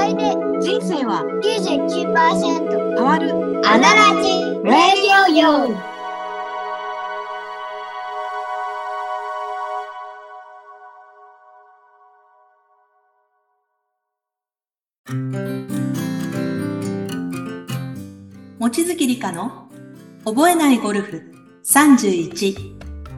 態で人生は 99% 変わる。 アナラジラジオ用。 望月理香の覚えないゴルフ31。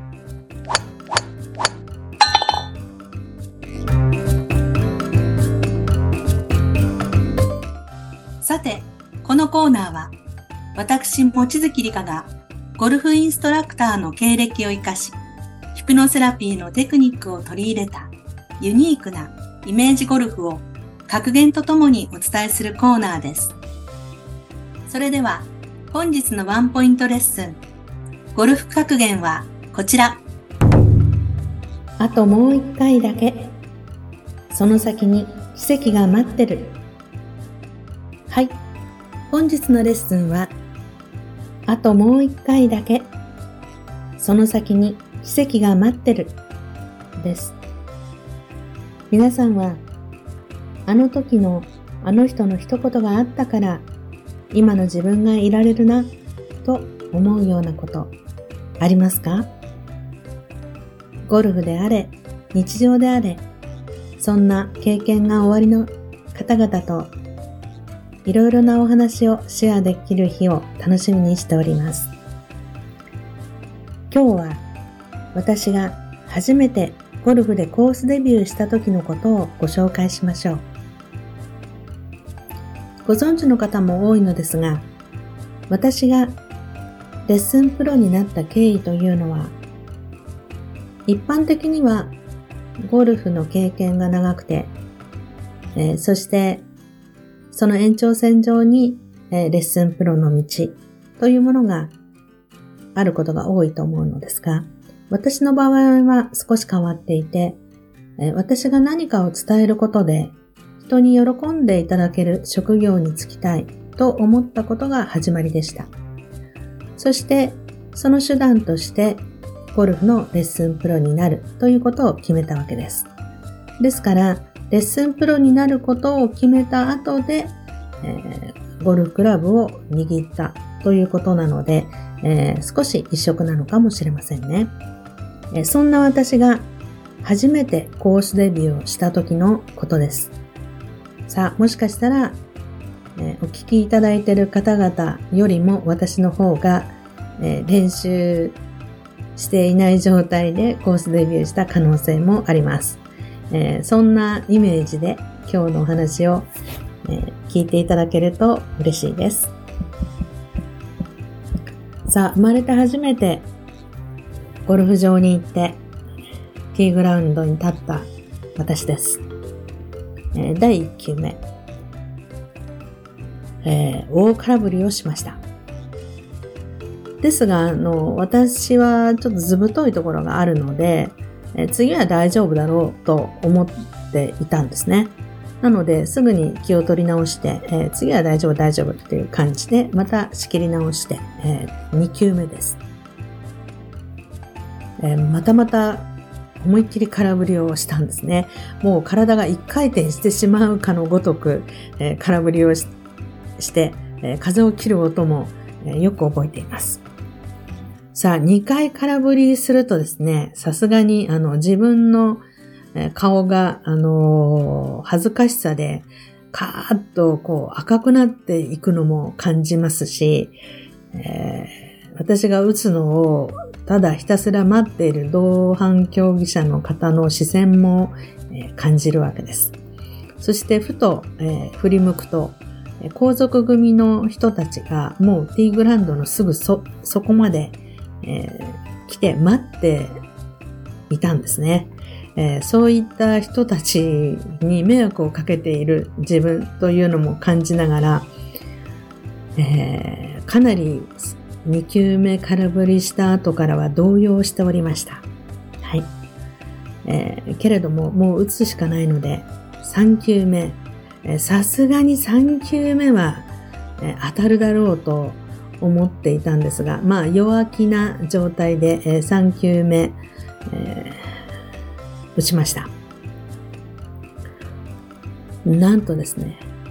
さて、このコーナーは私望月理香がゴルフインストラクターの経歴を生かし、ヒプノセラピーのテクニックを取り入れたユニークなイメージゴルフを格言とともにお伝えするコーナーです。それでは本日のワンポイントレッスン、ゴルフ格言はこちら。 あともう一回だけ。その先に奇跡が待ってる。はい。本日のレッスンは、あともう一回だけ。その先に奇跡が待ってる。です。皆さんは、あの時のあの人の一言があったから、今の自分がいられるな、と思うようなことありますか？ゴルフであれ、日常であれ、そんな経験がおありの方々といろいろなお話をシェアできる日を楽しみにしております。今日は私が初めてゴルフでコースデビューした時のことをご紹介しましょう。ご存知の方も多いのですが、私がレッスンプロになった経緯というのは、一般的にはゴルフの経験が長くて、そしてその延長線上に、レッスンプロの道というものがあることが多いと思うのですが、私の場合は少し変わっていて、私が何かを伝えることで人に喜んでいただける職業に就きたいと思ったことが始まりでした。そしてその手段としてゴルフのレッスンプロになるということを決めたわけです。ですからレッスンプロになることを決めた後で、ゴルフクラブを握ったということなので、少し異色なのかもしれませんね。そんな私が初めてコースデビューをした時のことです。さあ、もしかしたら、お聞きいただいている方々よりも私の方が、練習していない状態でコースデビューした可能性もあります。そんなイメージで今日のお話を、聞いていただけると嬉しいです。さあ、生まれて初めてゴルフ場に行ってティーグラウンドに立った私です。第1球目、大空振りをしました。ですが、私はちょっとずぶといところがあるので、次は大丈夫だろうと思っていたんですね。なので、すぐに気を取り直して、次は大丈夫っていう感じで、また仕切り直して、2球目です。また思いっきり空振りをしたんですね。もう体が一回転してしまうかのごとく、空振りをして、風を切る音も、よく覚えています。さあ、2回空振りするとですね、さすがに自分の顔が恥ずかしさでカーッとこう赤くなっていくのも感じますし、私が打つのをただひたすら待っている同伴競技者の方の視線も感じるわけです。そしてふと振り向くと、後続組の人たちがもうティーグラウンドのすぐそこまで来て待っていたんですね。そういった人たちに迷惑をかけている自分というのも感じながら、かなり2球目空振りした後からは動揺しておりました。はい。けれどももう打つしかないので3球目、さすがに3球目は当たるだろうと思っていたんですが、弱気な状態で3球目、打ちました。なんとですね、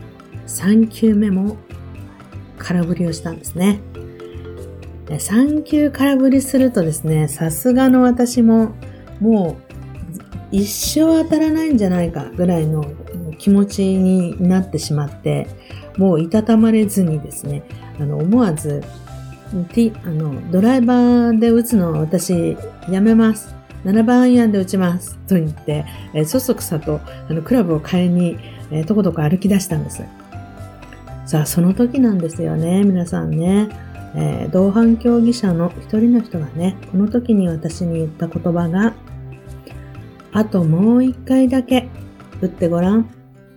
3球目も空振りをしたんですね。3球空振りするとですね、さすがの私ももう一生当たらないんじゃないかぐらいの気持ちになってしまって、もういたたまれずにですね、思わずドライバーで打つのは私やめます。7番アイアンで打ちますと言って、そそくさとクラブを買いに、とことこ歩き出したんです。さあ、その時なんですよね、皆さんね。同伴競技者の一人の人がね、この時に私に言った言葉が、あともう一回だけ打ってごらん。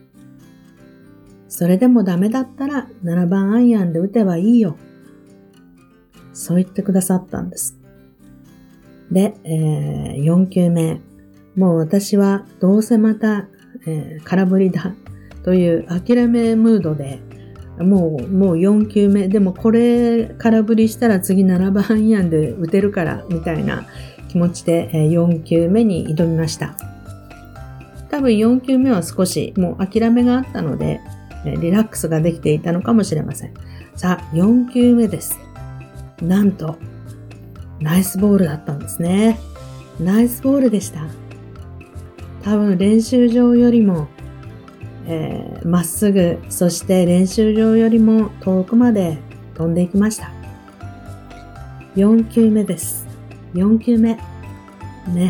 それでもダメだったら7番アイアンで打てばいいよ。そう言ってくださったんです。で、4球目。もう私はどうせまた、空振りだという諦めムードで、もう4球目。でもこれ空振りしたら次7番アイアンで打てるからみたいな気持ちで4球目に挑みました。多分4球目は少しもう諦めがあったので、リラックスができていたのかもしれません。さあ、4球目です。なんと、ナイスボールだったんですね。ナイスボールでした。多分練習場よりも、まっすぐ、そして練習場よりも遠くまで飛んでいきました。4球目です。4球目。ね。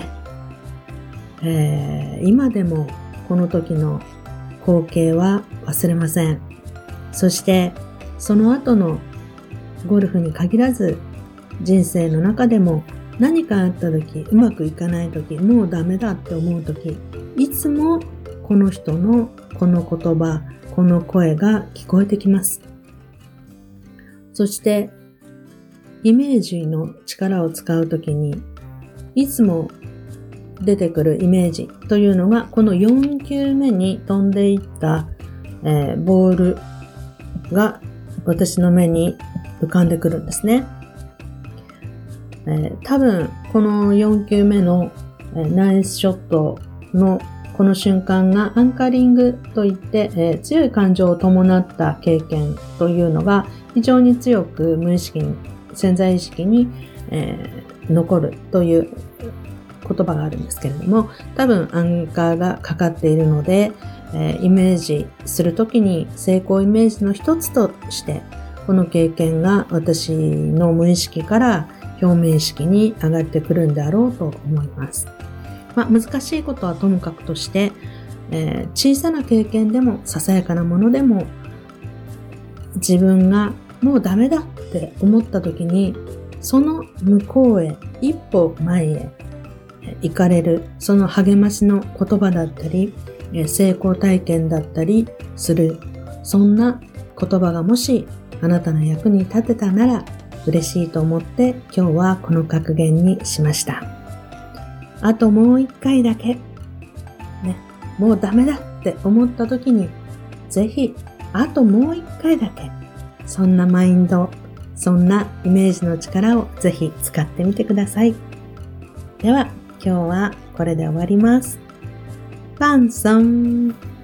今でもこの時の光景は忘れません。そしてその後のゴルフに限らず人生の中でも何かあった時、うまくいかない時、もうダメだって思う時、いつもこの人のこの言葉、この声が聞こえてきます。そしてイメージの力を使う時にいつも出てくるイメージというのがこの4球目に飛んでいった、ボールが私の目に浮かんでくるんですね。多分この4球目の、ナイスショットのこの瞬間がアンカリングといって、強い感情を伴った経験というのが非常に強く無意識に潜在意識に、残るという言葉があるんですけれども、多分アンカーがかかっているので、イメージするときに成功イメージの一つとしてこの経験が私の無意識から表面意識に上がってくるんであろうと思います。難しいことはともかくとして、小さな経験でもささやかなものでも自分がもうダメだって思った時にその向こうへ一歩前へ行かれる、その励ましの言葉だったり成功体験だったりする、そんな言葉がもしあなたの役に立てたなら嬉しいと思って今日はこの格言にしました。あともう一回だけ、もうダメだって思った時にぜひあともう一回だけ、そんなマインド、そんなイメージの力をぜひ使ってみてください。では今日はこれで終わります。パンソン。